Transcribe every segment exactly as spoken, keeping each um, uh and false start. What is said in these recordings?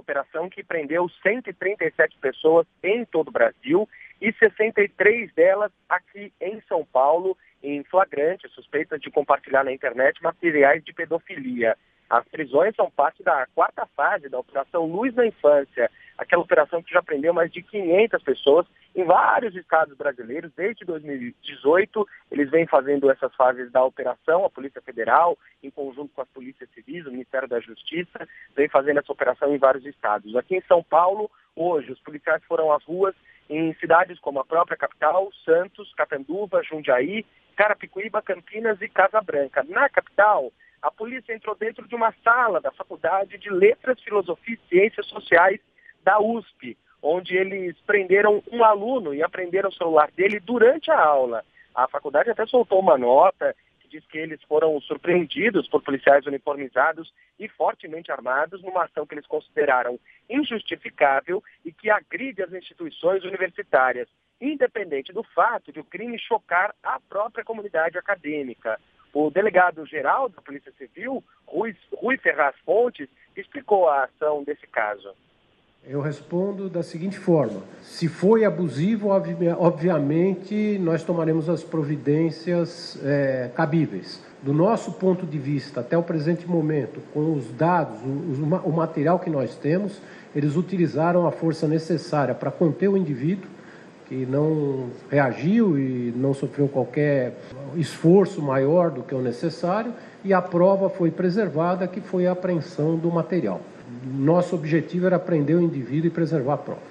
operação que prendeu cento e trinta e sete pessoas em todo o Brasil e sessenta e três delas aqui em São Paulo, em flagrante, suspeitas de compartilhar na internet materiais de pedofilia. As prisões são parte da quarta fase da Operação Luz na Infância, aquela operação que já prendeu mais de quinhentas pessoas em vários estados brasileiros. Desde dois mil e dezoito, eles vêm fazendo essas fases da operação, a Polícia Federal, em conjunto com as polícias civis, o Ministério da Justiça, vem fazendo essa operação em vários estados. Aqui em São Paulo, hoje, os policiais foram às ruas em cidades como a própria capital, Santos, Catanduva, Jundiaí, Carapicuíba, Campinas e Casa Branca. Na capital, a polícia entrou dentro de uma sala da Faculdade de Letras, Filosofia e Ciências Sociais da U S P, onde eles prenderam um aluno e apreenderam o celular dele durante a aula. A faculdade até soltou uma nota que diz que eles foram surpreendidos por policiais uniformizados e fortemente armados numa ação que eles consideraram injustificável e que agride as instituições universitárias, independente do fato de o crime chocar a própria comunidade acadêmica. O delegado-geral da Polícia Civil, Rui, Rui Ferraz Fontes, explicou a ação desse caso. Eu respondo da seguinte forma: se foi abusivo, obviamente nós tomaremos as providências é, cabíveis. Do nosso ponto de vista, até o presente momento, com os dados, o, o material que nós temos, eles utilizaram a força necessária para conter o indivíduo, que não reagiu e não sofreu qualquer esforço maior do que o necessário, e a prova foi preservada, que foi a apreensão do material. Nosso objetivo era prender o indivíduo e preservar a prova.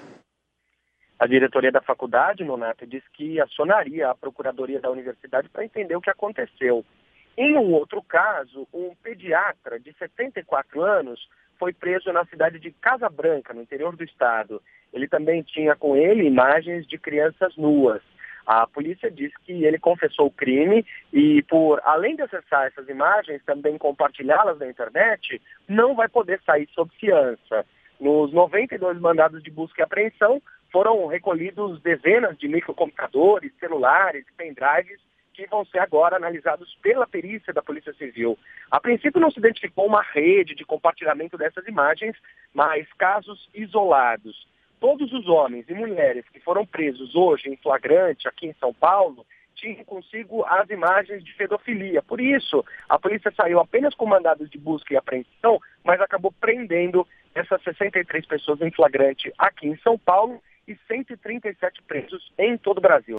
A diretoria da faculdade, Nonato, disse que acionaria a procuradoria da universidade para entender o que aconteceu. Em um outro caso, um pediatra de setenta e quatro anos foi preso na cidade de Casa Branca, no interior do estado. Ele também tinha com ele imagens de crianças nuas. A polícia diz que ele confessou o crime e, por além de acessar essas imagens, também compartilhá-las na internet, não vai poder sair sob fiança. Nos noventa e dois mandados de busca e apreensão, foram recolhidos dezenas de microcomputadores, celulares e pendrives que vão ser agora analisados pela perícia da Polícia Civil. A princípio não se identificou uma rede de compartilhamento dessas imagens, mas casos isolados. Todos os homens e mulheres que foram presos hoje em flagrante aqui em São Paulo tinham consigo as imagens de pedofilia. Por isso, a polícia saiu apenas com mandados de busca e apreensão, mas acabou prendendo essas sessenta e três pessoas em flagrante aqui em São Paulo e cento e trinta e sete presos em todo o Brasil.